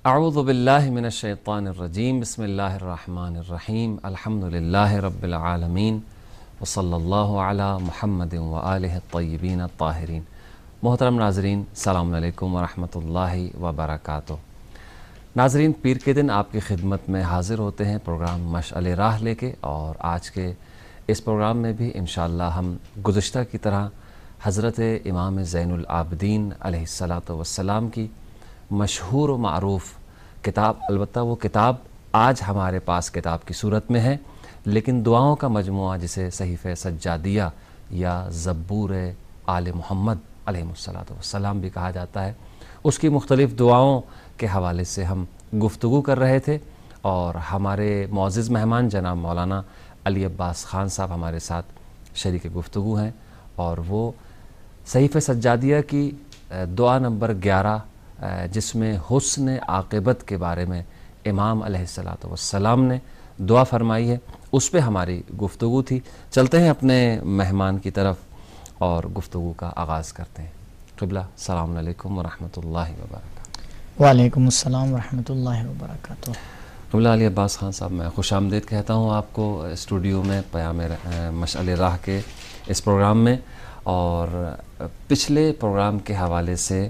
اعوذ باللہ من الشیطان الرجیم بسم اللہ الرحمن الرحیم الحمد للہ رب العالمین وصلی اللہ علی محمد وآلہ الطیبین الطاہرین۔ محترم ناظرین، السلام علیکم ورحمۃ اللہ وبرکاتہ۔ ناظرین، پیر کے دن آپ کی خدمت میں حاضر ہوتے ہیں پروگرام مشعل راہ لے کے، اور آج کے اس پروگرام میں بھی انشاءاللہ ہم گزشتہ کی طرح حضرت امام زین العابدین علیہ السلام کی مشہور و معروف کتاب، البتہ وہ کتاب آج ہمارے پاس کتاب کی صورت میں ہے، لیکن دعاؤں کا مجموعہ جسے صحیفہ سجادیہ یا زبور آل محمد علیہ السلام بھی کہا جاتا ہے، اس کی مختلف دعاؤں کے حوالے سے ہم گفتگو کر رہے تھے، اور ہمارے معزز مہمان جناب مولانا علی عباس خان صاحب ہمارے ساتھ شریک گفتگو ہیں، اور وہ صحیفہ سجادیہ کی دعا نمبر 11 جس میں حسن عاقبت کے بارے میں امام علیہ السلام نے دعا فرمائی ہے، اس پہ ہماری گفتگو تھی۔ چلتے ہیں اپنے مہمان کی طرف اور گفتگو کا آغاز کرتے ہیں۔ قبلہ، السلام علیکم ورحمۃ اللہ وبرکاتہ۔ وعلیکم السلام ورحمۃ اللہ وبرکاتہ۔ قبلہ علی عباس خان صاحب، میں خوش آمدید کہتا ہوں آپ کو اسٹوڈیو میں پیام مشعل راہ کے اس پروگرام میں، اور پچھلے پروگرام کے حوالے سے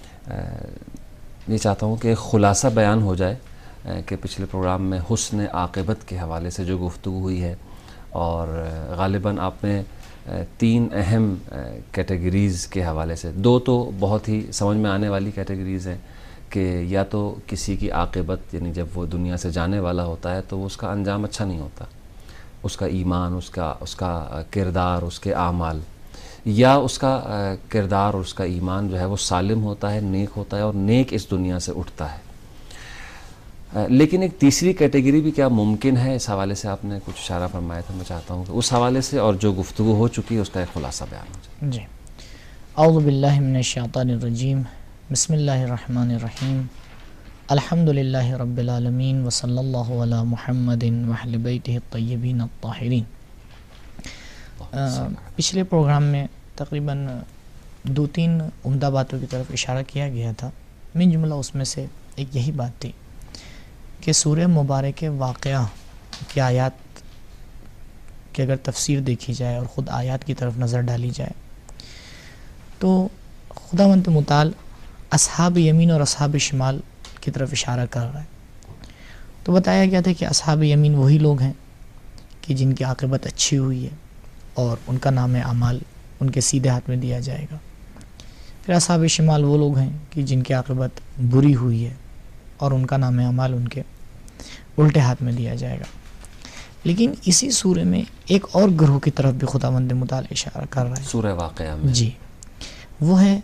یہ چاہتا ہوں کہ خلاصہ بیان ہو جائے کہ پچھلے پروگرام میں حسن عاقبت کے حوالے سے جو گفتگو ہوئی ہے، اور غالباً آپ نے 3 اہم کیٹیگریز کے حوالے سے، 2 تو بہت ہی سمجھ میں آنے والی کیٹیگریز ہیں کہ یا تو کسی کی عاقبت، یعنی جب وہ دنیا سے جانے والا ہوتا ہے تو اس کا انجام اچھا نہیں ہوتا، اس کا ایمان، اس کا کردار، اس کے اعمال، یا اس کا کردار اور اس کا ایمان جو ہے وہ سالم ہوتا ہے، نیک ہوتا ہے، اور نیک اس دنیا سے اٹھتا ہے۔ لیکن ایک تیسری کیٹیگری بھی کیا ممکن ہے؟ اس حوالے سے آپ نے کچھ اشارہ فرمایا تھا، میں چاہتا ہوں کہ اس حوالے سے اور جو گفتگو ہو چکی ہے اس کا ایک خلاصہ بیان ہو جائے۔ جی، اعوذ باللہ من الشیطان الرجیم، بسم اللہ الرحمن الرحیم، الحمد للہ رب العالمین، وصلی اللہ علی محمد واہل بیتہ الطیبین الطاہرین۔ پچھلے پروگرام میں تقریباً 2-3 عمدہ باتوں کی طرف اشارہ کیا گیا تھا، من جملہ اس میں سے ایک یہی بات تھی کہ سورہ مبارک واقعہ کی آیات کی اگر تفسیر دیکھی جائے اور خود آیات کی طرف نظر ڈالی جائے تو خداوند متعال اصحاب یمین اور اصحاب شمال کی طرف اشارہ کر رہا ہے۔ تو بتایا گیا تھا کہ اصحاب یمین وہی لوگ ہیں کہ جن کی عاقبت اچھی ہوئی ہے اور ان کا نام اعمال ان کے سیدھے ہاتھ میں دیا جائے گا۔ پھر اصحاب شمال وہ لوگ ہیں کہ جن کی عاقبت بری ہوئی ہے اور ان کا نام اعمال ان کے الٹے ہاتھ میں دیا جائے گا۔ لیکن اسی سورہ میں ایک اور گروہ کی طرف بھی خداوند متعال اشارہ کر رہا ہے سورہ واقعہ میں، جی، وہ ہے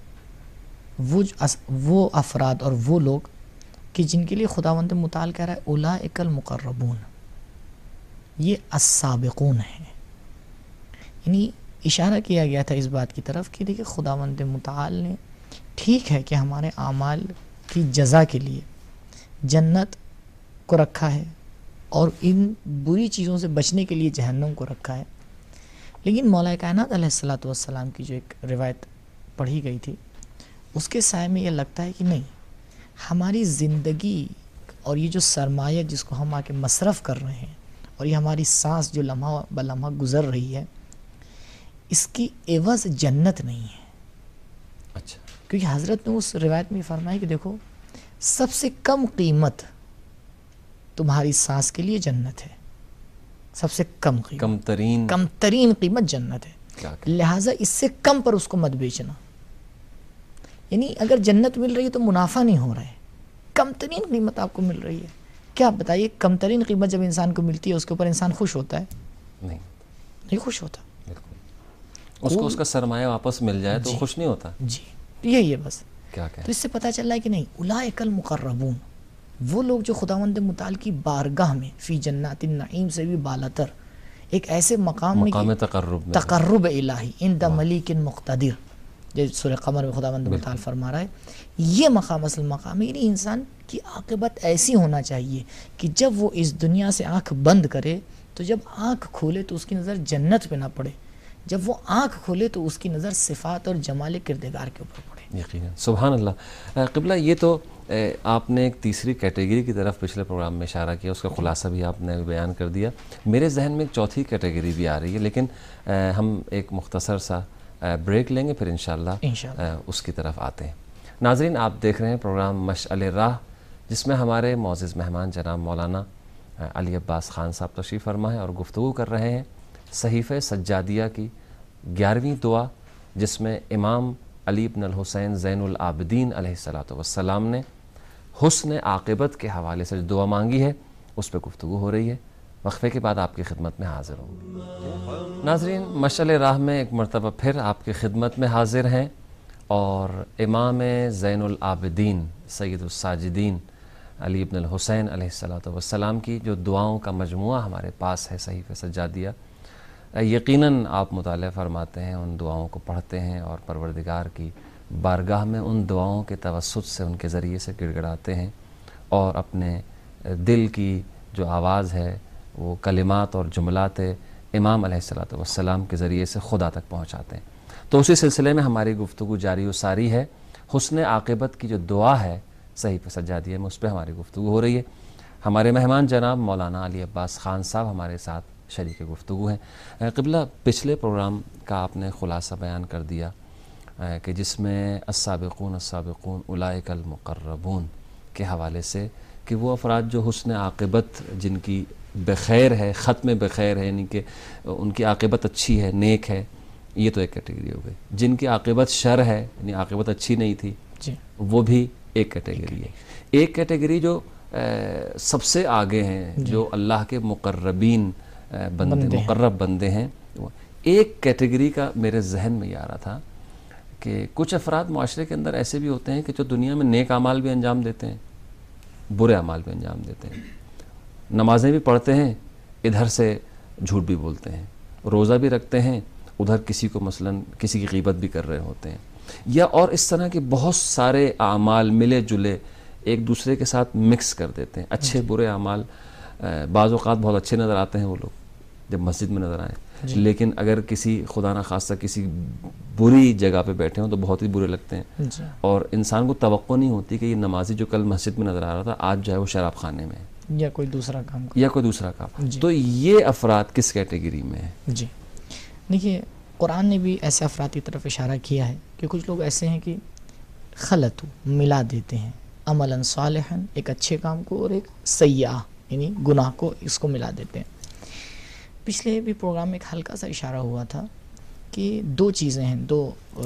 وہ افراد اور وہ لوگ کہ جن کے لیے خداوند متعال کہہ رہا ہے اولئک المقربون، یہ السابقون ہیں۔ یعنی اشارہ کیا گیا تھا اس بات کی طرف کہ دیکھیں خداوند متعال نے ٹھیک ہے کہ ہمارے اعمال کی جزا کے لیے جنت کو رکھا ہے اور ان بری چیزوں سے بچنے کے لیے جہنم کو رکھا ہے، لیکن مولا کائنات علیہ السلام کی جو ایک روایت پڑھی گئی تھی اس کے سائے میں یہ لگتا ہے کہ نہیں، ہماری زندگی اور یہ جو سرمایہ جس کو ہم آ کے مصرف کر رہے ہیں، اور یہ ہماری سانس جو لمحہ بلمحہ گزر رہی ہے، اس کی عوض جنت نہیں ہے۔ اچھا، کیونکہ حضرت نے اس روایت میں فرمایا کہ دیکھو سب سے کم قیمت تمہاری سانس کے لیے جنت ہے، سب سے کم قیمت، کم ترین قیمت جنت ہے، لہٰذا اس سے کم پر اس کو مت بیچنا۔ یعنی اگر جنت مل رہی ہے تو منافع نہیں ہو رہا ہے، کم ترین قیمت آپ کو مل رہی ہے۔ کیا آپ بتائیے، کم ترین قیمت جب انسان کو ملتی ہے اس کے اوپر انسان خوش ہوتا ہے؟ نہیں خوش ہوتا۔ اس کو اس کا سرمایہ واپس مل جائے تو خوش نہیں ہوتا۔ جی، یہی ہے بس۔ کیا تو اس سے پتہ چل رہا ہے کہ نہیں، اولئک المقربون، وہ لوگ جو خداوند متعال کی بارگاہ میں فی جنات النعیم سے بھی بالاتر ایک ایسے مقام تقرب الہی عند ملیک مقتدر، جیسے سورہ قمر میں خداوند متعال فرما رہا ہے، یہ مقام اصل مقام ہے۔ یعنی انسان کی عاقبت ایسی ہونا چاہیے کہ جب وہ اس دنیا سے آنکھ بند کرے تو جب آنکھ کھولے تو اس کی نظر جنت پہ نہ پڑے، جب وہ آنکھ کھولے تو اس کی نظر صفات اور جمال کردگار کے اوپر پڑے۔ یقیناً، سبحان اللہ۔ قبلہ، یہ تو آپ نے ایک تیسری کیٹیگری کی طرف پچھلے پروگرام میں اشارہ کیا، اس کا خلاصہ بھی آپ نے بیان کر دیا. میرے ذہن میں ایک چوتھی کیٹیگری بھی آ رہی ہے، لیکن ہم ایک مختصر سا بریک لیں گے، پھر انشاءاللہ اس کی طرف آتے ہیں. ناظرین، آپ دیکھ رہے ہیں پروگرام مشعل راہ، جس میں ہمارے معزز مہمان جناب مولانا علی عباس خان صاحب تشریف فرما ہے اور گفتگو کر رہے ہیں صحیفہ سجادیہ کی 11ویں دعا، جس میں امام علی بن الحسین زین العابدین علیہ السلام نے حسن عاقبت کے حوالے سے جو دعا مانگی ہے، اس پہ گفتگو ہو رہی ہے. وقفے کے بعد آپ کی خدمت میں حاضر ہوں. ناظرین، مشعل راہ میں ایک مرتبہ پھر آپ کی خدمت میں حاضر ہیں، اور امام زین العابدین سید الساجدین علی بن الحسین علیہ السلام کی جو دعاؤں کا مجموعہ ہمارے پاس ہے صحیفہ سجادیہ، یقیناً آپ مطالعہ فرماتے ہیں، ان دعاؤں کو پڑھتے ہیں اور پروردگار کی بارگاہ میں ان دعاؤں کے توسط سے ان کے ذریعے سے گڑ گڑاتے ہیں، اور اپنے دل کی جو آواز ہے وہ کلمات اور جملات امام علیہ السلام کے ذریعے سے خدا تک پہنچاتے ہیں. تو اسی سلسلے میں ہماری گفتگو جاری و ساری ہے. حسن عاقبت کی جو دعا ہے صحیفہ سجادیہ میں، اس پہ ہماری گفتگو ہو رہی ہے. ہمارے مہمان جناب مولانا علی عباس خان صاحب ہمارے ساتھ شریک گفتگو ہیں. قبلہ، پچھلے پروگرام کا آپ نے خلاصہ بیان کر دیا کہ جس میں السابقون السابقون اولئک المقربون کے حوالے سے، کہ وہ افراد جو حسن عاقبت جن کی بخیر ہے، ختم بخیر ہے، یعنی کہ ان کی عاقبت اچھی ہے، نیک ہے، یہ تو ایک کیٹیگری ہو گئی. جن کی عاقبت شر ہے، یعنی عاقبت اچھی نہیں تھی، وہ بھی ایک کیٹیگری ہے. ایک کیٹیگری جو سب سے آگے ہیں، جو اللہ کے مقربین بندے، مقرب بندے ہیں. ایک کیٹیگری کا میرے ذہن میں یہ آ رہا تھا کہ کچھ افراد معاشرے کے اندر ایسے بھی ہوتے ہیں کہ جو دنیا میں نیک اعمال بھی انجام دیتے ہیں، برے اعمال بھی انجام دیتے ہیں، نمازیں بھی پڑھتے ہیں، ادھر سے جھوٹ بھی بولتے ہیں، روزہ بھی رکھتے ہیں، ادھر کسی کو مثلا کسی کی غیبت بھی کر رہے ہوتے ہیں، یا اور اس طرح کے بہت سارے اعمال ملے جلے ایک دوسرے کے ساتھ مکس کر دیتے ہیں. اچھے برے اعمال، بعض اوقات بہت اچھے نظر آتے ہیں وہ لوگ جب مسجد میں نظر آئیں، لیکن اگر کسی خدا نخواستہ کسی بری جگہ پہ بیٹھے ہوں تو بہت ہی برے لگتے ہیں. اور انسان کو توقع نہیں ہوتی کہ یہ نمازی جو کل مسجد میں نظر آ رہا تھا، آج جو ہے وہ شراب خانے میں ہے یا کوئی دوسرا کام. تو یہ افراد کس کیٹیگری میں ہے؟ جی دیکھیے، قرآن نے بھی ایسے افراد کی طرف اشارہ کیا ہے کہ کچھ لوگ ایسے ہیں کہ خلط ملا دیتے ہیں عملاً صالحاً، ایک اچھے کام کو اور ایک سیئہ یعنی گناہ کو، اس کو ملا دیتے ہیں. پچھلے بھی پروگرام میں ایک ہلکا سا اشارہ ہوا تھا کہ دو چیزیں ہیں، دو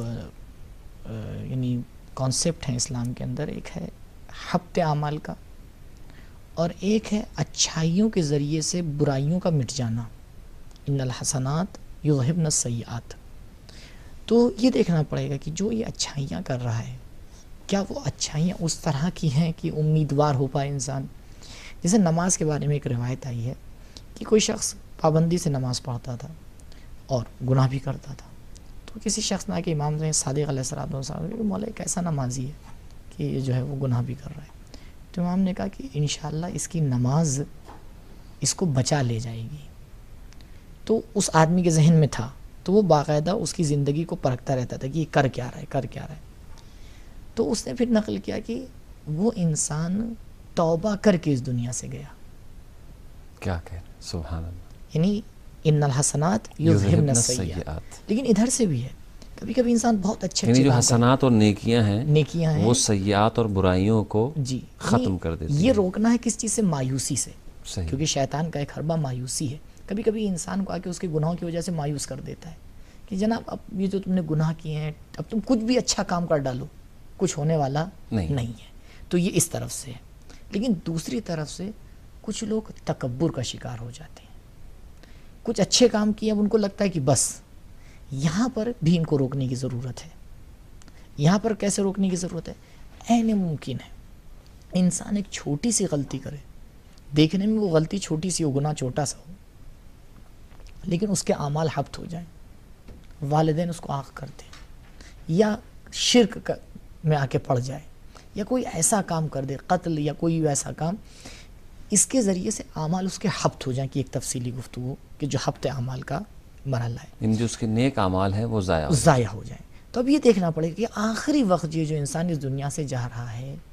یعنی کانسیپٹ ہیں اسلام کے اندر. ایک ہے حبط اعمال کا، اور ایک ہے اچھائیوں کے ذریعے سے برائیوں کا مٹ جانا. ان الحسنات یذہبن السیئات. تو یہ دیکھنا پڑے گا کہ جو یہ اچھائیاں کر رہا ہے، کیا وہ اچھائیاں اس طرح کی ہیں کہ امیدوار ہو پائے انسان. جیسے نماز کے بارے میں ایک روایت آئی ہے کہ کوئی شخص پابندی سے نماز پڑھتا تھا اور گناہ بھی کرتا تھا. تو کسی شخص نے آ کے امام صادق علیہ السلام کہ مولا کیسا نمازی ہے کہ یہ جو ہے وہ گناہ بھی کر رہا ہے. تو امام نے کہا کہ انشاءاللہ اس کی نماز اس کو بچا لے جائے گی. تو اس آدمی کے ذہن میں تھا، تو وہ باقاعدہ اس کی زندگی کو پرکھتا رہتا تھا کہ یہ کر کیا رہا ہے. تو اس نے پھر نقل کیا کہ وہ انسان توبہ کر کے اس دنیا سے گیا. کیا کہہ رہے، سبحان اللہ. یعنی ان الحسنات یذہبن السیئات. لیکن ادھر سے بھی ہے، کبھی کبھی انسان بہت اچھے یعنی جو حسنات اور نیکیاں ہیں وہ سیئات اور برائیوں کو ختم کر دیتی ہیں. یہ روکنا ہے کس چیز سے؟ مایوسی سے. کیونکہ شیطان کا ایک حربہ مایوسی ہے. کبھی کبھی انسان کو آ کے اس کے گناہوں کی وجہ سے مایوس کر دیتا ہے کہ جناب اب یہ جو تم نے گناہ کیے ہیں، اب تم کچھ بھی اچھا کام کر ڈالو، کچھ ہونے والا نہیں ہے. تو یہ اس طرف سے ہے. لیکن دوسری طرف سے کچھ لوگ تکبر کا شکار ہو جاتے ہیں. کچھ اچھے کام کیے، اب ان کو لگتا ہے کہ بس یہاں پر بھی ان کو روکنے کی ضرورت ہے. یہاں پر کیسے روکنے کی ضرورت ہے؟ عین ممکن ہے انسان ایک چھوٹی سی غلطی کرے، دیکھنے میں وہ غلطی چھوٹی سی ہو، گناہ چھوٹا سا ہو، لیکن اس کے اعمال حبط ہو جائیں، والدین اس کو آنکھ کر دیں، یا شرک میں آ کے پڑ جائے، یا کوئی ایسا کام کر دے، قتل یا کوئی ایسا کام، اس کے ذریعے سے اعمال اس کے حبط ہو جائیں. کہ ایک تفصیلی گفتگو کہ جو حبط اعمال کا مرحلہ ہے، ان جو اس کے نیک اعمال ہیں وہ ضائع ہو جائیں. تو اب یہ دیکھنا پڑے گا کہ آخری وقت یہ جو انسان اس دنیا سے جا رہا ہے،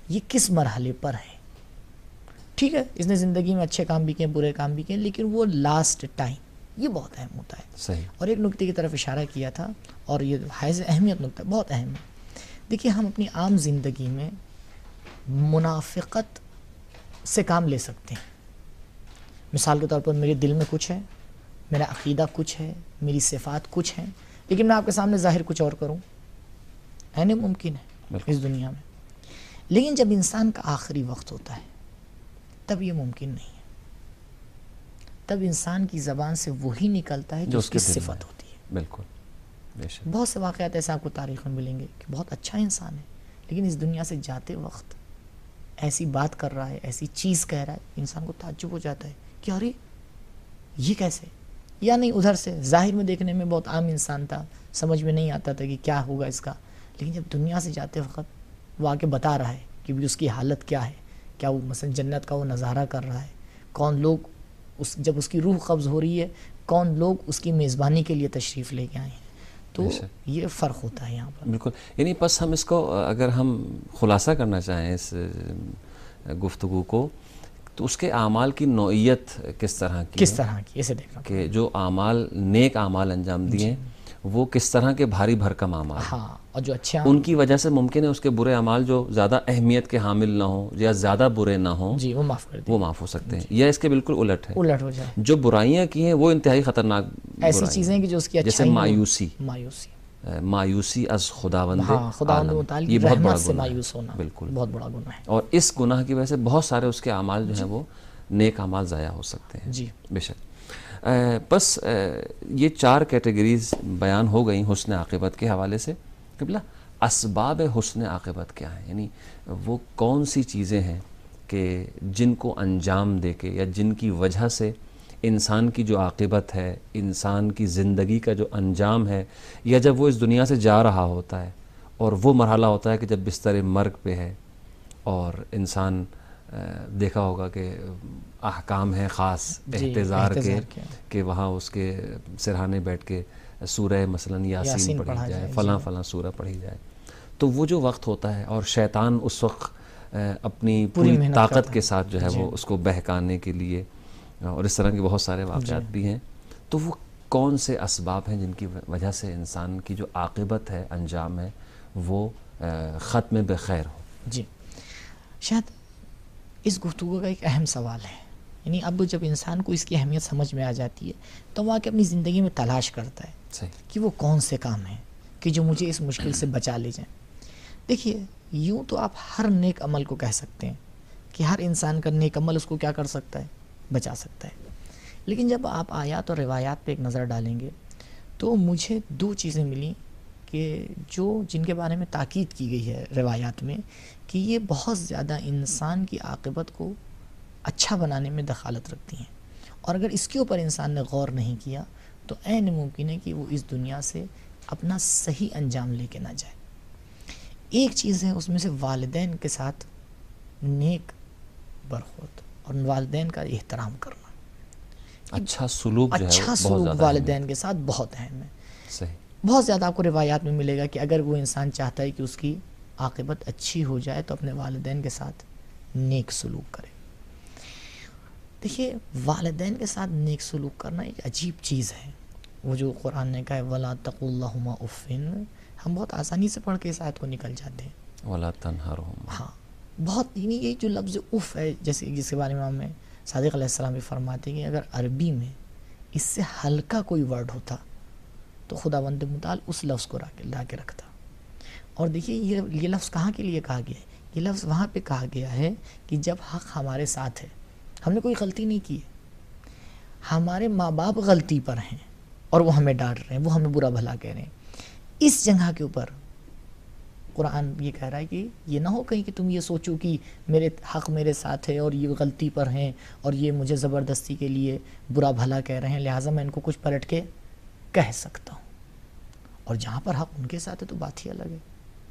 یہ کس مرحلے پر ہے. ٹھیک ہے اس نے زندگی میں اچھے کام بھی کیے برے کام بھی کیے, لیکن وہ لاسٹ ٹائم یہ بہت اہم ہوتا ہے. صحیح. اور ایک نکتے کی طرف اشارہ کیا تھا اور یہ حیض اہمیت نکتہ بہت اہم ہے. دیکھیے ہم اپنی عام زندگی میں منافقت سے کام لے سکتے ہیں. مثال کے طور پر میرے دل میں کچھ ہے, میرا عقیدہ کچھ ہے, میری صفات کچھ ہیں, لیکن میں آپ کے سامنے ظاہر کچھ اور کروں, ہے نہیں ممکن ہے اس دنیا میں. لیکن جب انسان کا آخری وقت ہوتا ہے تب یہ ممکن نہیں ہے. تب انسان کی زبان سے وہی نکلتا ہے جو اس کی صفت ہوتی ہے. بالکل. بہت سے واقعات ایسے آپ کو تاریخ میں ملیں گے کہ بہت اچھا انسان ہے, لیکن اس دنیا سے جاتے وقت ایسی بات کر رہا ہے, ایسی چیز کہہ رہا ہے, انسان کو تعجب ہو جاتا ہے کہ ارے یہ کیسے. یا نہیں ادھر سے ظاہر میں دیکھنے میں بہت عام انسان تھا, سمجھ میں نہیں آتا تھا کہ کیا ہوگا اس کا, لیکن جب دنیا سے جاتے وقت وہ آ کے بتا رہا ہے کہ بھی اس کی حالت کیا ہے, کیا وہ مثلا جنت کا وہ نظارہ کر رہا ہے, کون لوگ جب اس کی روح قبض ہو رہی ہے کون لوگ اس کی میزبانی کے لیے تشریف لے کے آئے ہیں. تو یہ فرق ہوتا ہے یہاں پر. بالکل. یعنی بس ہم اس کو اگر ہم خلاصہ کرنا چاہیں اس گفتگو کو تو اس کے اعمال کی نوعیت کس طرح کی اسے دیکھنا کہ جو اعمال نیک اعمال انجام دیے ہیں وہ کس طرح کے بھاری بھرکم اعمال ہیں, اور جو اچھے ان کی وجہ سے ممکن ہے اس کے برے اعمال جو زیادہ اہمیت کے حامل نہ ہوں یا زیادہ برے نہ ہوں جی وہ معاف کر دیں, وہ معاف ہو سکتے ہیں, یا اس کے بالکل الٹ ہے, الٹ ہو جائے. جو برائیاں کی ہیں وہ انتہائی خطرناک ایسی چیزیں کہ جو اس کی جیسے مایوسی از خداوند عالم, یہ بہت بڑا گناہ ہے. بالکل بہت بڑا گناہ ہے. اور اس گناہ کی وجہ سے بہت سارے اس کے اعمال جو ہیں وہ نیک اعمال ضائع ہو سکتے ہیں. جی بے شک. بس یہ 4 کیٹیگریز بیان ہو گئیں حسن عاقبت کے حوالے سے. قبلہ اسباب حسن عاقبت کیا ہیں, یعنی وہ کون سی چیزیں ہیں کہ جن کو انجام دے کے یا جن کی وجہ سے انسان کی جو عاقبت ہے, انسان کی زندگی کا جو انجام ہے, یا جب وہ اس دنیا سے جا رہا ہوتا ہے اور وہ مرحلہ ہوتا ہے کہ جب بستر مرگ پہ ہے اور انسان دیکھا ہوگا کہ احکام ہیں خاص احتضار کے کہ وہاں اس کے سرہانے بیٹھ کے سورہ مثلا یاسین پڑھی جائے, فلاں سورہ پڑھی جائے, تو وہ جو وقت ہوتا ہے اور شیطان اس وقت اپنی پوری طاقت کے ساتھ جو ہے وہ اس کو بہکانے کے لیے, اور اس طرح کے بہت سارے واقعات بھی ہیں, تو وہ کون سے اسباب ہیں جن کی وجہ سے انسان کی جو عاقبت ہے, انجام ہے, وہ ختم بخیر ہو. جی شاید اس گفتگو کا ایک اہم سوال ہے, یعنی اب جب انسان کو اس کی اہمیت سمجھ میں آ جاتی ہے تو وہ آ کے اپنی زندگی میں تلاش کرتا ہے کہ وہ کون سے کام ہیں کہ جو مجھے اس مشکل سے بچا لے جائیں. دیکھیے یوں تو آپ ہر نیک عمل کو کہہ سکتے ہیں کہ ہر انسان کا نیک عمل اس کو کیا کر سکتا ہے, بچا سکتا ہے. لیکن جب آپ آیات اور روایات پہ ایک نظر ڈالیں گے تو مجھے 2 چیزیں ملیں کہ جن کے بارے میں تاکید کی گئی ہے روایات میں کہ یہ بہت زیادہ انسان کی عاقبت کو اچھا بنانے میں دخالت رکھتی ہیں, اور اگر اس کے اوپر انسان نے غور نہیں کیا تو عین ممکن ہے کہ وہ اس دنیا سے اپنا صحیح انجام لے کے نہ جائے. ایک چیز ہے اس میں سے والدین کے ساتھ نیک برخورد اور والدین کا احترام کرنا, اچھا سلوک جو ہے اچھا سلوک والدین کے ساتھ بہت اہم ہے. صحیح. بہت زیادہ آپ کو روایات میں ملے گا کہ اگر وہ انسان چاہتا ہے کہ اس کی عاقبت اچھی ہو جائے تو اپنے والدین کے ساتھ نیک سلوک کرے. دیکھیے والدین کے ساتھ نیک سلوک کرنا ایک عجیب چیز ہے. وہ جو قرآن نے کہا ہے وَلَا تَقُلْ لَهُمَا اُفٍّ, ہم بہت آسانی سے پڑھ کے اس آیت کو نکل جاتے ہیں. وَلَا تَنْهَرْهُمَا, ہاں بہت, یعنی یہ جو لفظ اف ہے جیسے جس کے بارے میں ہمیں صادق علیہ السلام بھی فرماتے ہیں کہ اگر عربی میں اس سے ہلکا کوئی ورڈ ہوتا تو خداوند متعال اس لفظ کو لا کے رکھتا. اور دیکھیے یہ لفظ کہاں کے لیے کہا گیا ہے, یہ لفظ وہاں پہ کہا گیا ہے کہ جب حق ہمارے ساتھ ہے, ہم نے کوئی غلطی نہیں کی ہے, ہمارے ماں باپ غلطی پر ہیں اور وہ ہمیں ڈانٹ رہے ہیں, وہ ہمیں برا بھلا کہہ رہے ہیں. اس جگہ کے اوپر قرآن یہ کہہ رہا ہے کہ یہ نہ ہو کہیں کہ تم یہ سوچو کہ میرے حق میرے ساتھ ہے اور یہ غلطی پر ہیں اور یہ مجھے زبردستی کے لیے برا بھلا کہہ رہے ہیں, لہٰذا میں ان کو کچھ پلٹ کے کہہ سکتا ہوں. اور جہاں پر حق ان کے ساتھ ہے تو بات ہی الگ ہے.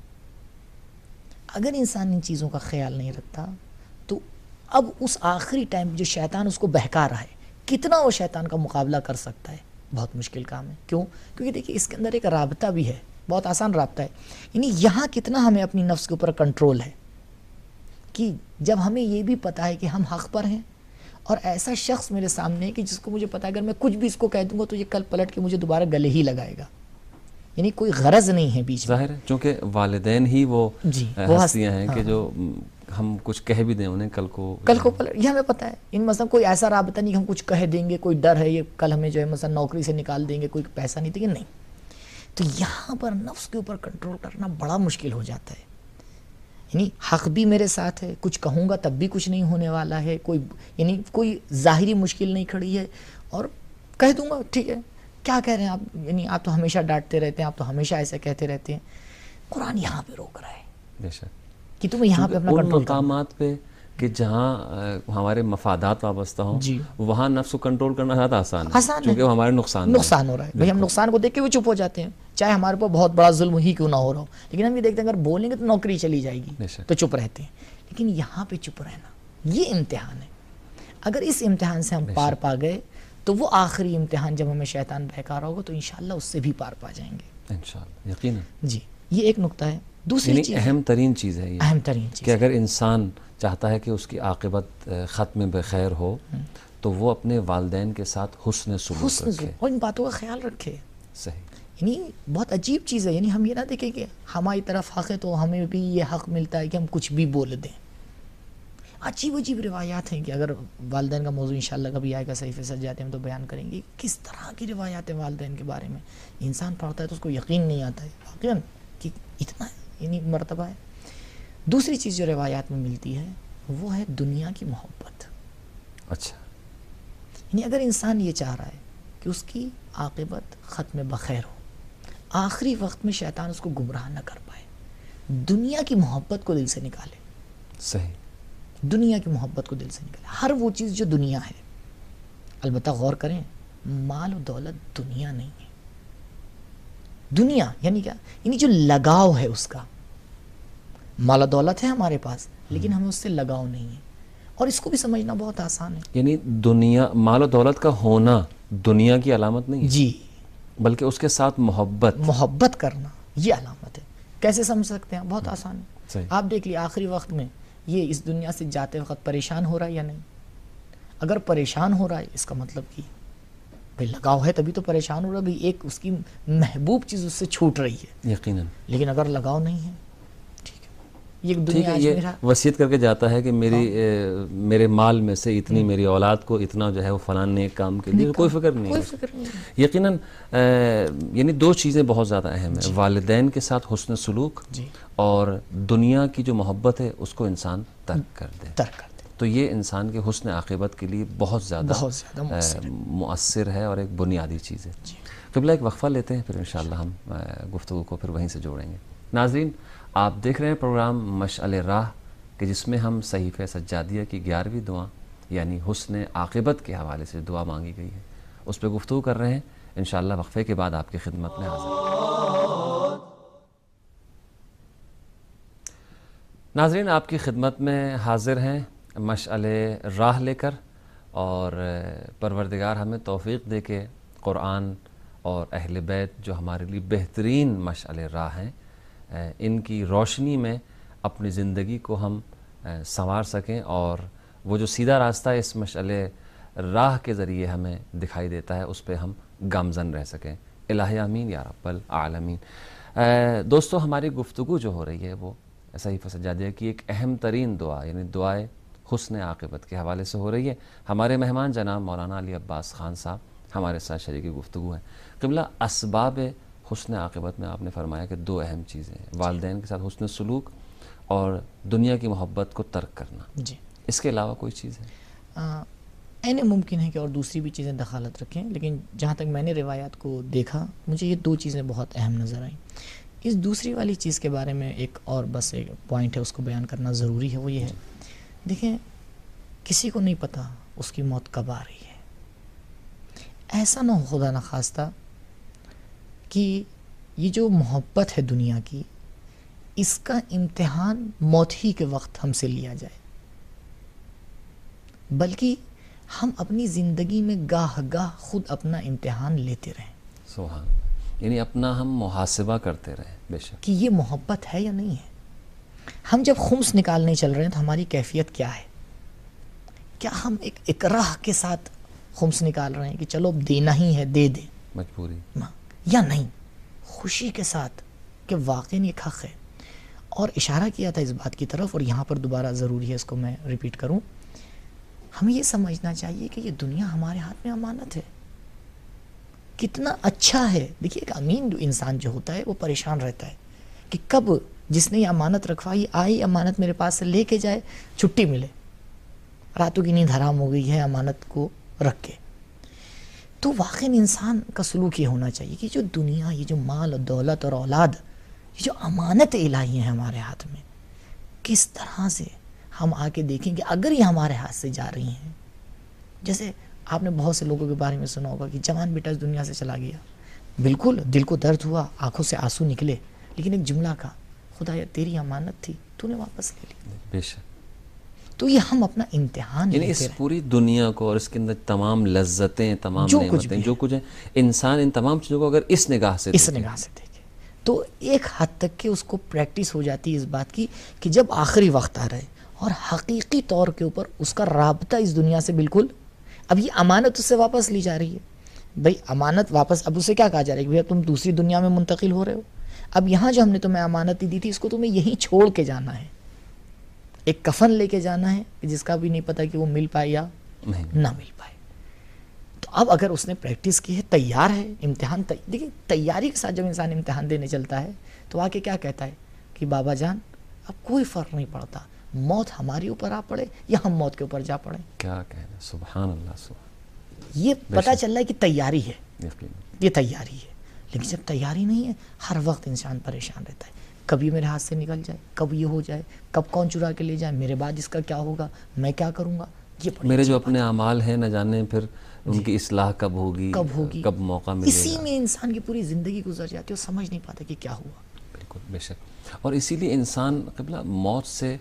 اگر انسان ان چیزوں کا خیال نہیں رکھتا تو اب اس آخری ٹائم جو شیطان اس کو بہکا رہا ہے, کتنا وہ شیطان کا مقابلہ کر سکتا ہے, بہت مشکل کام ہے. کیوں؟ کیونکہ دیکھیے اس کے اندر ایک رابطہ بھی ہے, بہت آسان رابطہ ہے. یعنی یہاں کتنا ہمیں اپنی نفس کے اوپر کنٹرول ہے, کہ جب ہمیں یہ بھی پتا ہے کہ ہم حق پر ہیں اور ایسا شخص میرے سامنے ہے کہ جس کو مجھے پتا ہے اگر میں کچھ بھی اس کو کہہ دوں گا تو یہ کل پلٹ کے مجھے دوبارہ گلے ہی لگائے گا، یعنی کوئی غرض نہیں ہے بیچ میں. ظاہر ہے چونکہ والدین ہی وہ ہستیاں ہیں کہ جو ہم کچھ کہہ بھی دیں انہیں کل کو پلٹ، یہ ہمیں پتا ہے. ان مثلا کوئی ایسا رابطہ نہیں کہ ہم کچھ کہہ دیں گے، کوئی ڈر ہے یہ کل ہمیں جو ہے مثلا نوکری سے نکال دیں گے، کوئی پیسہ نہیں دیں گے، نہیں. تو یہاں پر نفس کے اوپر کنٹرول کرنا بڑا مشکل ہو جاتا ہے. یعنی حق بھی میرے ساتھ ہے، کچھ کہوں گا تب بھی کچھ نہیں ہونے والا ہے، یعنی کوئی ظاہری مشکل نہیں کھڑی ہے، اور کہہ دوں گا ٹھیک ہے کیا کہہ رہے ہیں آپ، یعنی آپ تو ہمیشہ ڈانٹتے رہتے ہیں، آپ تو ہمیشہ ایسے کہتے رہتے ہیں. قرآن یہاں پہ روک رہا ہے بے شک کہ تمہیں یہاں پہ اپنا کنٹرول مقامات پہ کہ جہاں ہمارے مفادات وابستہ ہوں وہاں نفس کو کنٹرول کرنا زیادہ آسان ہے کیونکہ وہ ہمارے نقصان ہو رہا ہے. بھئی ہم نقصان کو دیکھ کے وہ چپ ہو جاتے ہیں، چاہے ہمارے پر بہت بڑا ظلم ہی کیوں نہ ہو رہا ہو، لیکن ہم یہ دیکھتے ہیں اگر بولیں گے تو نوکری چلی جائے گی تو چپ رہتے ہیں. لیکن یہاں پہ چپ رہنا یہ امتحان ہے. اگر اس امتحان سے ہم پار پا گئے تو وہ آخری امتحان جب ہمیں شیطان بہکا رہا ہوگا تو انشاءاللہ اس سے بھی پار پا جائیں گے انشاءاللہ یقیناً. جی یہ ایک نقطہ ہے. دوسری چیز اہم ترین چیز ہے یہ، اہم ترین چیز کہ اگر انسان چاہتا ہے کہ اس کی عاقبت ختم بخیر ہو تو وہ اپنے والدین کے ساتھ حسن سلوک رکھے اور ان باتوں کا خیال رکھے. صحیح. یعنی بہت عجیب چیز ہے، یعنی ہم یہ نہ دیکھیں کہ ہماری طرف حق ہے تو ہمیں بھی یہ حق ملتا ہے کہ ہم کچھ بھی بول دیں. عجیب روایات ہیں کہ اگر والدین کا موضوع انشاءاللہ کبھی آئے گا صحیفے سجاتے میں تو بیان کریں گے کس طرح کی روایات ہیں والدین کے بارے میں. انسان پڑھتا ہے تو اس کو یقین نہیں آتا ہے واقعاً کہ اتنا یعنی مرتبہ ہے. دوسری چیز جو روایات میں ملتی ہے وہ ہے دنیا کی محبت. اچھا. یعنی اگر انسان یہ چاہ رہا ہے کہ اس کی عاقبت ختم بخیر ہو، آخری وقت میں شیطان اس کو گمراہ نہ کر پائے، دنیا کی محبت کو دل سے نکالے. صحیح. دنیا کی محبت کو دل سے نکالے. ہر وہ چیز جو دنیا ہے، البتہ غور کریں مال و دولت دنیا نہیں ہے. دنیا یعنی کیا؟ یعنی جو لگاؤ ہے اس کا. مال و دولت ہے ہمارے پاس لیکن ہمیں اس سے لگاؤ نہیں ہے، اور اس کو بھی سمجھنا بہت آسان ہے. یعنی دنیا مال و دولت کا ہونا دنیا کی علامت نہیں ہے جی، بلکہ اس کے ساتھ محبت کرنا یہ علامت ہے. کیسے سمجھ سکتے ہیں؟ بہت آسان ہے. آپ دیکھ لیے آخری وقت میں یہ اس دنیا سے جاتے وقت پریشان ہو رہا ہے یا نہیں؟ اگر پریشان ہو رہا ہے اس کا مطلب کہ بھئی لگاؤ ہے تبھی تو پریشان ہو رہا ہے. بھئی ایک اس کی محبوب چیز اس سے چھوٹ رہی ہے یقیناً. لیکن اگر لگاؤ نہیں ہے ٹھیک ہے یہ دنیا یہ وصیت کر کے جاتا ہے کہ میرے مال میں سے اتنی میری اولاد کو اتنا جو ہے وہ فلاں نیک کام کے لیے کوئی فکر نہیں ہے. یقیناً یعنی دو چیزیں بہت زیادہ اہم ہیں، والدین کے ساتھ حسن سلوک اور دنیا کی جو محبت ہے اس کو انسان ترک کر دے. تو یہ انسان کے حسن عاقبت کے لیے بہت زیادہ مؤثر ہے اور ایک بنیادی چیز ہے. قبلہ ایک وقفہ لیتے ہیں پھر انشاءاللہ ہم گفتگو کو پھر وہیں سے جوڑیں گے. ناظرین آپ دیکھ رہے ہیں پروگرام مشعل راہ کہ جس میں ہم صحیفہ سجادیہ کی 11ویں دعا یعنی حسن عاقبت کے حوالے سے دعا مانگی گئی ہے اس پہ گفتگو کر رہے ہیں. انشاءاللہ وقفے کے بعد آپ کی خدمت میں حاضر ہیں. ناظرین آپ کی خدمت میں حاضر ہیں مشعل راہ لے کر، اور پروردگار ہمیں توفیق دے کے قرآن اور اہل بیت جو ہمارے لیے بہترین مشعل راہ ہیں ان کی روشنی میں اپنی زندگی کو ہم سنوار سکیں، اور وہ جو سیدھا راستہ اس مشعل راہ کے ذریعے ہمیں دکھائی دیتا ہے اس پہ ہم گامزن رہ سکیں. الہی آمین یا رب العالمین. دوستو ہماری گفتگو جو ہو رہی ہے وہ صحیفہ سجادیہ کی ایک اہم ترین دعا یعنی دعائے حسن عاقبت کے حوالے سے ہو رہی ہے. ہمارے مہمان جناب مولانا علی عباس خان صاحب ہمارے ساتھ شریک گفتگو ہیں. قبلہ اسباب حسن عاقبت میں آپ نے فرمایا کہ دو اہم چیزیں ہیں، والدین کے ساتھ حسن سلوک اور دنیا کی محبت کو ترک کرنا. جی اس کے علاوہ کوئی چیز ہے؟ این ممکن ہے کہ اور دوسری بھی چیزیں دخالت رکھیں، لیکن جہاں تک میں نے روایات کو دیکھا مجھے یہ دو چیزیں بہت اہم نظر آئیں. اس دوسری والی چیز کے بارے میں ایک اور بس ایک پوائنٹ ہے اس کو بیان کرنا ضروری ہے. وہ یہ ہے دیکھیں کسی کو نہیں پتا اس کی موت کب آ رہی ہے. ایسا نہ ہو خدا نخواستہ کہ یہ جو محبت ہے دنیا کی اس کا امتحان موت ہی کے وقت ہم سے لیا جائے، بلکہ ہم اپنی زندگی میں گاہ گاہ خود اپنا امتحان لیتے رہیں. سبحان، یعنی اپنا ہم محاسبہ کرتے رہیں بے شک کہ یہ محبت ہے یا نہیں ہے. ہم جب خمس نکالنے چل رہے ہیں تو ہماری کیفیت کیا ہے؟ کیا ہم ایک اکراہ کے ساتھ خمس نکال رہے ہیں کہ چلو اب دینا ہی ہے دے دیں مجبوری، یا نہیں خوشی کے ساتھ کہ واقعی ایک حق ہے؟ اور اشارہ کیا تھا اس بات کی طرف، اور یہاں پر دوبارہ ضروری ہے اس کو میں ریپیٹ کروں، ہمیں یہ سمجھنا چاہیے کہ یہ دنیا ہمارے ہاتھ میں امانت ہے. کتنا اچھا ہے، دیکھیے ایک امین انسان جو ہوتا ہے وہ پریشان رہتا ہے کہ کب جس نے یہ امانت رکھوائی آئی امانت میرے پاس سے لے کے جائے، چھٹی ملے، راتوں کی نیند حرام ہو گئی ہے امانت کو رکھ کے. تو واقعی انسان کا سلوک یہ ہونا چاہیے کہ جو دنیا، یہ جو مال اور دولت اور اولاد، یہ جو امانت الہی ہیں ہمارے ہاتھ میں، کس طرح سے ہم آ کے دیکھیں کہ اگر یہ ہمارے ہاتھ سے جا رہی ہیں. جیسے آپ نے بہت سے لوگوں کے بارے میں سنا ہوگا کہ جوان بیٹا اس دنیا سے چلا گیا، بالکل دل کو درد ہوا، آنکھوں سے آنسو نکلے، لیکن ایک جملہ کہا، خدایا تیری امانت تھی تو نے واپس لے لی. بے شک. تو یہ ہم اپنا امتحان یعنی اس پوری دنیا کو اور اس کے اندر تمام لذتیں، تمام نعمتیں جو کچھ ہیں، انسان ان تمام چیزوں کو اگر اس نگاہ سے دیکھے تو ایک حد تک کہ اس کو پریکٹس ہو جاتی ہے اس بات کی کہ جب آخری وقت آ رہا ہے اور حقیقی طور کے اوپر اس کا رابطہ اس دنیا سے بالکل، اب یہ امانت اس سے واپس لی جا رہی ہے. بھائی امانت واپس، اب اسے کیا کہا جا رہا ہے کہ بھئی تم دوسری دنیا میں منتقل ہو رہے ہو، اب یہاں جو ہم نے تمہیں امانت دی تھی اس کو تمہیں یہیں چھوڑ کے جانا ہے. ایک کفن لے کے جانا ہے جس کا بھی نہیں پتا کہ وہ مل پائے یا نہ مل پائے. تو اب اگر اس نے پریکٹس کی ہے، تیار ہے، امتحان دیکھیے تیاری کے ساتھ جب انسان امتحان دینے چلتا ہے تو آ کے کیا کہتا ہے کہ بابا جان اب کوئی فرق نہیں پڑتا، موت ہماری اوپر آ پڑے یا ہم موت کے اوپر جا پڑے. کیا کہنا، سبحان اللہ، سبحان. یہ پتہ چل رہا ہے کہ تیاری ہے، یقین یہ تیاری ہے. لیکن جب تیاری نہیں ہے ہر وقت انسان پریشان رہتا ہے، کبھی میرے ہاتھ سے نکل جائے، کب یہ ہو جائے، کب کون چرا کے لے جائے، میرے بعد اس کا کیا ہوگا، میں کیا کروں گا. میرے جو اپنے اعمال ہیں نہ جانے پھر ان کی اصلاح کب ہوگی، کب موقع ملے گا. اسی میں انسان کی پوری زندگی گزر جاتی ہے اور سمجھ نہیں پاتا کہ کیا ہوا. بالکل بے شک. اور اسی لیے انسان قبلہ موت سے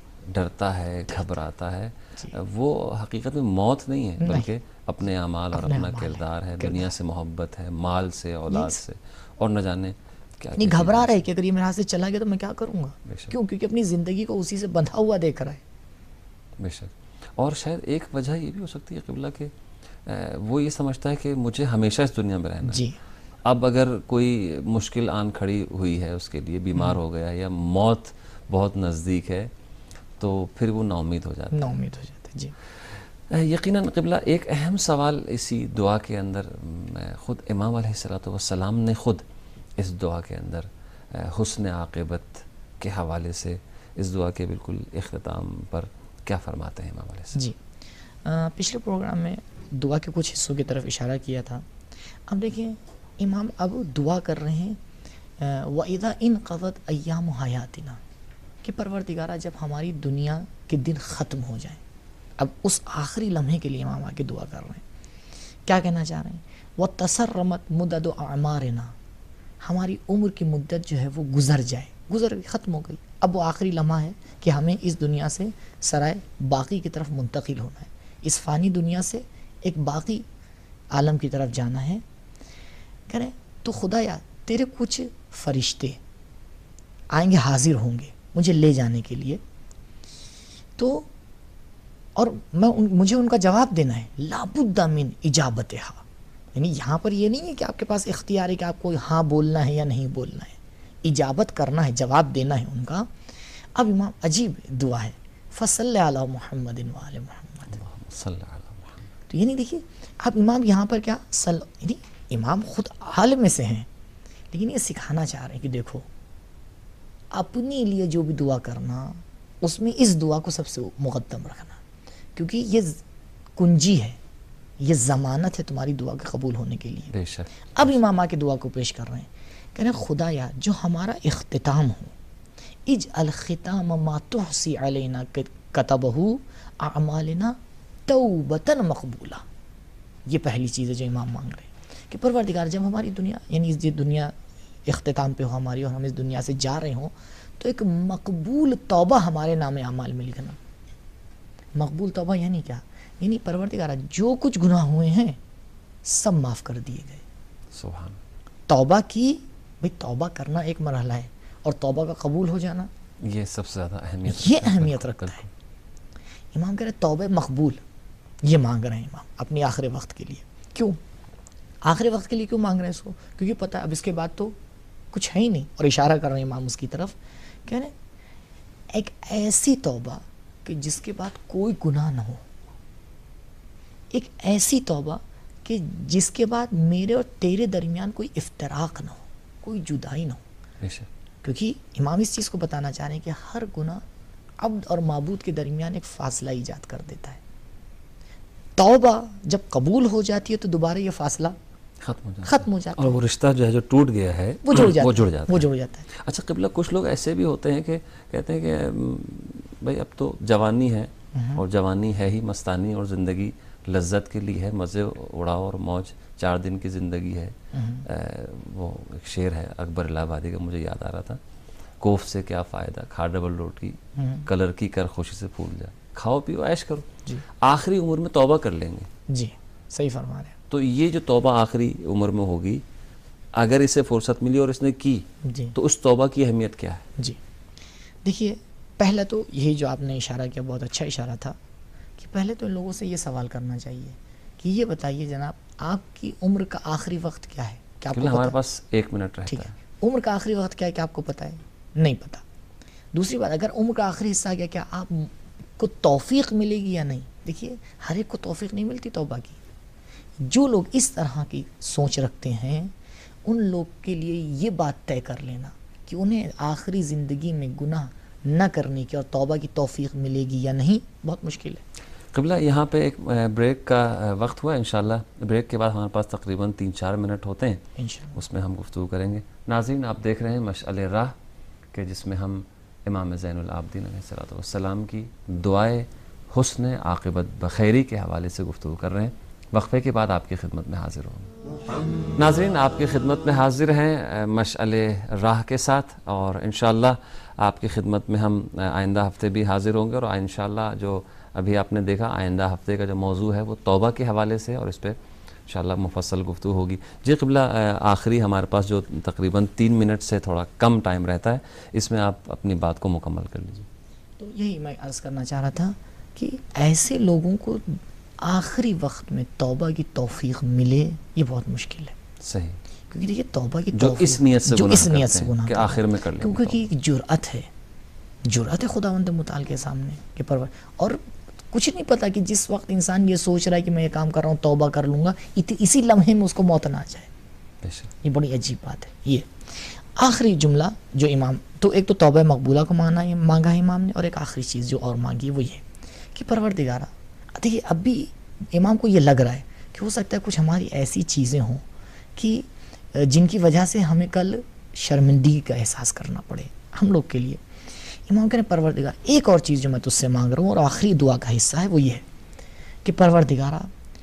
ڈرتا ہے، گھبراتا ہے. وہ حقیقت میں موت نہیں ہے بلکہ اپنے اعمال اور اپنا کردار ہے، دنیا سے محبت ہے، مال سے، اولاد سے، اور نہ جانے کیا. نہیں گھبرا رہے کہ اگر یہ میرے ہاتھ سے چلا گیا تو میں کیا کروں گا. کیوں؟ کیونکہ اپنی زندگی کو اسی سے بندھا ہوا دیکھ رہا ہے. بے شک. اور شاید ایک وجہ یہ بھی ہو سکتی ہے قبلہ کہ وہ یہ سمجھتا ہے کہ مجھے ہمیشہ اس دنیا میں رہنا ہے. اب اگر کوئی مشکل آن کھڑی ہوئی ہے اس کے لیے، بیمار ہو گیا یا موت بہت نزدیک ہے، تو پھر وہ نا امید ہو جاتا ہے. جی یقیناً قبلہ ایک اہم سوال اسی دعا کے اندر خود امام علیہ السلام نے خود اس دعا کے اندر حسن عاقبت کے حوالے سے اس دعا کے بالکل اختتام پر کیا فرماتے ہیں امام علیہ السلام؟ جی پچھلے پروگرام میں دعا کے کچھ حصوں کی طرف اشارہ کیا تھا. اب دیکھیں امام اب دعا کر رہے ہیں وَإِذَا إِنْقَضَتْ أَيَّامُ حَيَاتِنَا، کہ پروردگارہ جب ہماری دنیا کے دن ختم ہو جائیں. اب اس آخری لمحے کے لیے امام آ کے دعا کر رہے ہیں. کیا کہنا چاہ رہے ہیں؟ وَتَسَرَّمَتْ مُدَّدُ أَعْمَارِنَا، ہماری عمر کی مدت جو ہے وہ گزر جائے، ختم ہو گئی. اب وہ آخری لمحہ ہے کہ ہمیں اس دنیا سے سرائے باقی کی طرف منتقل ہونا ہے، اس فانی دنیا سے ایک باقی عالم کی طرف جانا ہے. کریں تو خدایا تیرے کچھ فرشتے آئیں گے، حاضر ہوں گے مجھے لے جانے کے لیے، تو اور مجھے ان کا جواب دینا ہے. لا بد من اجابتہا، یعنی یہاں پر یہ نہیں ہے کہ آپ کے پاس اختیار ہے کہ آپ کو ہاں بولنا ہے یا نہیں بولنا ہے، اجابت کرنا ہے، جواب دینا ہے ان کا. اب امام عجیب دعا ہے، فصلی علی محمد وآل محمد، تو یعنی دیکھیے اب امام یہاں پر کیا یعنی امام خود عالم میں سے ہیں، لیکن یہ سکھانا چاہ رہے ہیں کہ دیکھو اپنے لیے جو بھی دعا کرنا اس میں اس دعا کو سب سے مقدم رکھنا، کیونکہ یہ کنجی ہے، یہ ضمانت ہے تمہاری دعا کے قبول ہونے کے لیے. اب امام آ کے دعا کو پیش کر رہے ہیں، کہہ رہے ہیں خدایا جو ہمارا اختتام ہو، اجعل ختام ما تحصی علینا کتبہ اعمالنا توبۃ مقبولہ. یہ پہلی چیز ہے جو امام مانگ رہے ہیں کہ پروردگار جب ہماری دنیا یعنی اس دنیا اختتام پہ ہو ہماری اور ہم اس دنیا سے جا رہے ہوں تو ایک مقبول توبہ ہمارے نام اعمال میں لکھنا. مقبول توبہ یعنی کیا؟ یعنی پروردگار جو کچھ گناہ ہوئے ہیں سب معاف کر دیے گئے. سبحان. توبہ کی، بھئی توبہ کرنا ایک مرحلہ ہے اور توبہ کا قبول ہو جانا یہ سب سے زیادہ اہمیت یہ اہمیت رکھتا ہے. امام کہہ رہے توبہ مقبول یہ مانگ رہے ہیں امام اپنی آخری وقت کے لیے. کیوں آخری وقت کے لیے کیوں مانگ رہے ہیں اس کو؟ کیونکہ پتہ اب اس کے بعد تو کچھ ہے ہی نہیں. اور اشارہ کر رہے ہیں امام اس کی طرف، کہہ رہے ایک ایسی توبہ کہ جس کے بعد کوئی گناہ نہ ہو، ایک ایسی توبہ کہ جس کے بعد میرے اور تیرے درمیان کوئی افتراق نہ ہو، کوئی جدائی نہ ہو. کیونکہ امام اس چیز کو بتانا چاہ رہے ہیں کہ ہر گناہ عبد اور معبود کے درمیان ایک فاصلہ ایجاد کر دیتا ہے. توبہ جب قبول ہو جاتی ہے تو دوبارہ یہ فاصلہ ختم ہو جاتا ہے اور وہ رشتہ جو ہے جو ٹوٹ گیا ہے وہ جڑ جاتا ہے. اچھا قبلہ، کچھ لوگ ایسے بھی ہوتے ہیں کہ کہتے ہیں کہ بھائی اب تو جوانی ہے اور جوانی ہے ہی مستانی اور زندگی لذت کے لیے ہے، مزے اڑاؤ اور موج، 4 دن کی زندگی ہے. وہ ایک شعر ہے اکبر الہ آبادی کا مجھے یاد آ رہا تھا، کوف سے کیا فائدہ، کھا ڈبل روٹی کلر کی کر خوشی سے پھول جا، کھاؤ پیو عیش کرو. آخری عمر میں توبہ کر لیں گے. جی صحیح فرما رہے ہیں. تو یہ جو توبہ آخری عمر میں ہوگی، اگر اسے فرصت ملی اور اس نے کی تو اس توبہ کی اہمیت کیا ہے؟ جی دیکھیے، پہلا تو یہی جو آپ نے اشارہ کیا بہت اچھا اشارہ تھا کہ پہلے تو ان لوگوں سے یہ سوال کرنا چاہیے کہ یہ بتائیے جناب آپ کی عمر کا آخری وقت کیا ہے؟ کیا آپ کو ہمارے پاس 1 منٹ رہتا ہے. عمر کا آخری وقت کیا ہے؟ کیا آپ کو پتہ ہے؟ نہیں پتہ. دوسری بات، اگر عمر کا آخری حصہ کیا آپ کو توفیق ملے گی یا نہیں؟ دیکھیے ہر ایک کو توفیق نہیں ملتی توبہ کی. جو لوگ اس طرح کی سوچ رکھتے ہیں ان لوگ کے لیے یہ بات طے کر لینا کہ انہیں آخری زندگی میں گناہ نہ کرنے کی اور توبہ کی توفیق ملے گی یا نہیں بہت مشکل ہے. قبلہ یہاں پہ ایک بریک کا وقت ہوا ہے، انشاءاللہ بریک کے بعد ہمارے پاس تقریباً 3-4 منٹ ہوتے ہیں، اس میں ہم گفتگو کریں گے. ناظرین آپ دیکھ رہے ہیں مشعل راہ کہ جس میں ہم امام زین العابدین علیہ السلام کی دعائے حسن عاقبت بخیری کے حوالے سے گفتگو کر رہے ہیں. وقفے کے بعد آپ کی خدمت میں حاضر ہوں. ناظرین آپ کی خدمت میں حاضر ہیں مشعل راہ کے ساتھ، اور انشاءاللہ آپ کی خدمت میں ہم آئندہ ہفتے بھی حاضر ہوں گے. اور انشاءاللہ جو ابھی آپ نے دیکھا آئندہ ہفتے کا جو موضوع ہے وہ توبہ کے حوالے سے، اور اس پہ انشاءاللہ مفصل گفتگو ہوگی. جی قبلہ آخری ہمارے پاس جو تقریباً 3 منٹ سے تھوڑا کم ٹائم رہتا ہے، اس میں آپ اپنی بات کو مکمل کر لیجیے. تو یہی میں عرض کرنا چاہ رہا تھا کہ ایسے لوگوں کو آخری وقت میں توبہ کی توفیق ملے یہ بہت مشکل ہے. صحیح. کیونکہ دیکھیے توبہ کی جو اس نیت سے گناہ کہ آخر میں کر لیں، کیونکہ ایک جرأت ہے خداوند متعال کے سامنے کہ اور کچھ نہیں پتا کہ جس وقت انسان یہ سوچ رہا ہے کہ میں یہ کام کر رہا ہوں توبہ کر لوں گا، اسی لمحے میں اس کو موت نہ آ جائے. یہ بڑی عجیب بات ہے. یہ آخری جملہ جو امام تو ایک تو توبہ مقبولہ کو مانگا ہے امام نے، اور ایک آخری چیز جو اور مانگی وہ یہ کہ پروردگارہ، دیکھیے اب بھی امام کو یہ لگ رہا ہے کہ ہو سکتا ہے کچھ ہماری ایسی چیزیں ہوں کہ جن کی وجہ سے ہمیں کل شرمندگی کا احساس کرنا پڑے ہم لوگ کے لیے. امام کہنے پروردگار ایک اور چیز جو میں تجھ سے مانگ رہا ہوں اور آخری دعا کا حصہ ہے وہ یہ ہے کہ پروردگارہ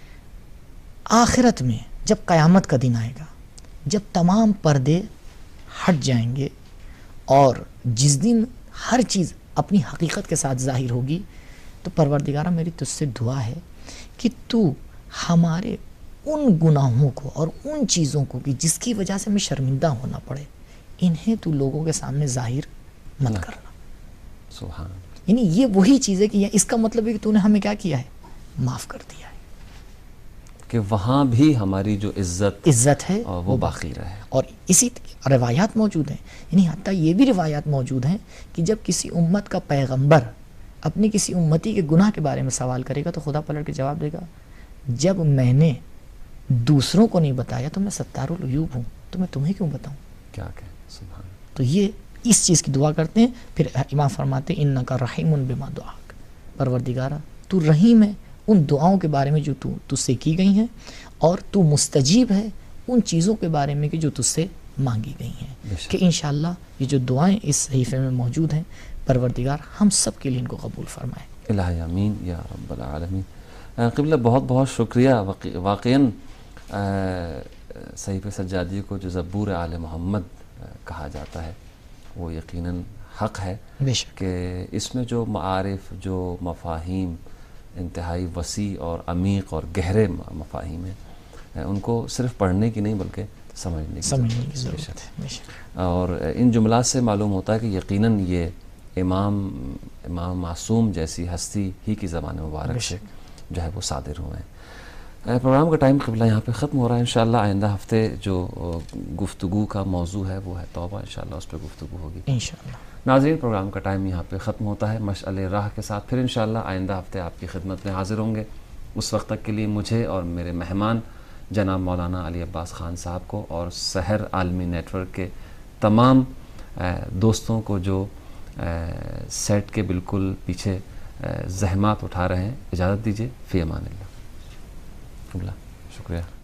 آخرت میں جب قیامت کا دن آئے گا، جب تمام پردے ہٹ جائیں گے اور جس دن ہر چیز اپنی حقیقت کے ساتھ ظاہر ہوگی، تو پروردگارہ میری تجھ سے دعا ہے کہ تو ہمارے ان گناہوں کو اور ان چیزوں کو کہ جس کی وجہ سے ہمیں شرمندہ ہونا پڑے، انہیں تو لوگوں کے سامنے ظاہر مت کرنا. سبحان. یعنی یہ وہی چیز ہے کہ اس کا مطلب ہے کہ تو نے ہمیں کیا کیا ہے؟ معاف کر دیا ہے. کہ وہاں بھی ہماری جو عزت ہے وہ باقی رہے. اور اسی روایات موجود ہیں، یعنی حتیٰ یہ بھی روایات موجود ہیں کہ جب کسی امت کا پیغمبر اپنی کسی امتی کے گناہ کے بارے میں سوال کرے گا تو خدا پلٹ کے جواب دے گا جب میں نے دوسروں کو نہیں بتایا تو میں ستار العیوب ہوں، تو میں تمہیں کیوں بتاؤں؟ کیا کہ سبحان. تو یہ اس چیز کی دعا کرتے ہیں. پھر امام فرماتے ہیں انکا رحیم بما دعاک، پروردگارہ تو رحیم ہے ان دعاؤں کے بارے میں جو تجھ سے کی گئی ہیں، اور تو مستجیب ہے ان چیزوں کے بارے میں کہ جو تجھ سے مانگی گئی ہیں. کہ انشاءاللہ یہ جو دعائیں اس صحیفے میں موجود ہیں پروردگار ہم سب کے لیے ان کو قبول فرمائے. الہی آمین یا رب العالمین. قبلہ بہت بہت شکریہ. واقعاً صحیفہ سجادی کو جو زبور آل محمد کہا جاتا ہے وہ یقیناً حق ہے کہ اس میں جو معارف، جو مفاہیم انتہائی وسیع اور عمیق اور گہرے مفاہیم ہیں ان کو صرف پڑھنے کی نہیں بلکہ سمجھنے کی ضرورت ہے. اور ان جملات سے معلوم ہوتا ہے کہ یقیناً یہ امام معصوم جیسی ہستی ہی کی زبان مبارک سے جو ہے وہ صادر ہوئے ہیں۔ پروگرام کا ٹائم قبلہ یہاں پہ ختم ہو رہا ہے۔ انشاءاللہ آئندہ ہفتے جو گفتگو کا موضوع ہے وہ ہے توبہ، انشاءاللہ اس پہ گفتگو ہوگی انشاءاللہ۔ ناظرین، پروگرام کا ٹائم یہاں پہ ختم ہوتا ہے۔ مشعل راہ کے ساتھ پھر انشاءاللہ آئندہ ہفتے آپ کی خدمت میں حاضر ہوں گے۔ اس وقت تک کے لیے مجھے اور میرے مہمان جناب مولانا علی عباس خان صاحب کو اور سحر عالمی نیٹ ورک کے تمام دوستوں کو جو سیٹ کے بالکل پیچھے زحمات اٹھا رہے ہیں، اجازت دیجیے۔ فی امان اللہ۔ شکریہ۔